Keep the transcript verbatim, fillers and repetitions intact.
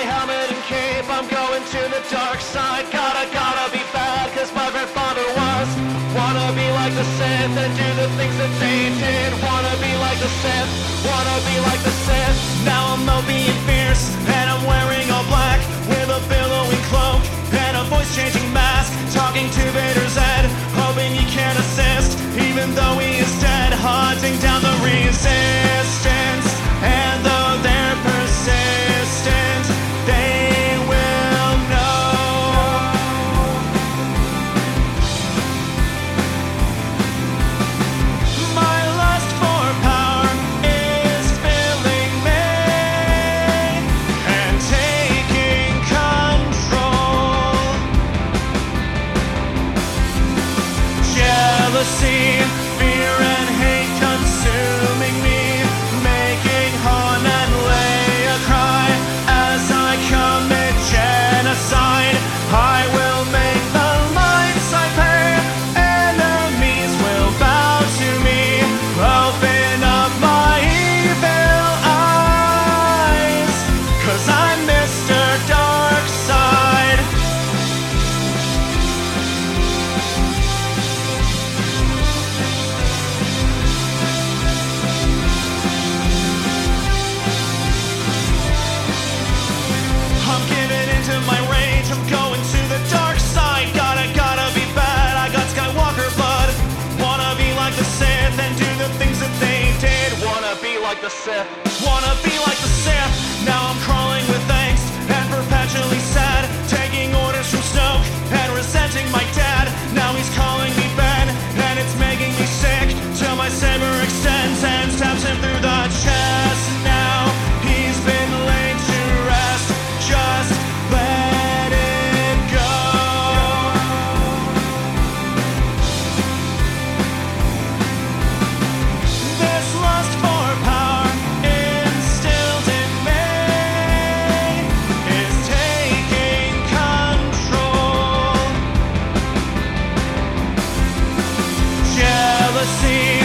my helmet and cape, I'm going to the dark side. Gotta, gotta be bad, cause my grandfather was. Wanna be like the Sith and do the things that they did. Wanna be like the Sith, wanna be like the Sith. Now I'm mopey and fierce, and I'm wearing all black, with a billowing cloak and a voice-changing mask, talking to Vader's head, hoping he can assist, even though he is dead, hunting down the resistance. And though they're persistent, they will know. My lust for power is filling me and taking control. Jealousy, fear and hate consuming me, making Han and Leia cry as I commit genocide. I will make the light side pay, enemies will bow to me. Open up my evil eyes, cause I'm Mister Darkseid. I'm giving into my rage, I'm going to the dark side. Gotta, gotta be bad, I got Skywalker blood. Wanna be like the Sith and do the things that they did. Wanna be like the Sith, wanna be like the Sith. Now I'm crawling with angst and perpetually sad, taking orders from Snoke and resenting my dad. Now he's calling me Ben, and it's making me sick, till my saber extends and stabs him through the chest. Now he's been laid to rest, just let it go. This lust for power instilled in me is taking control. Jealousy,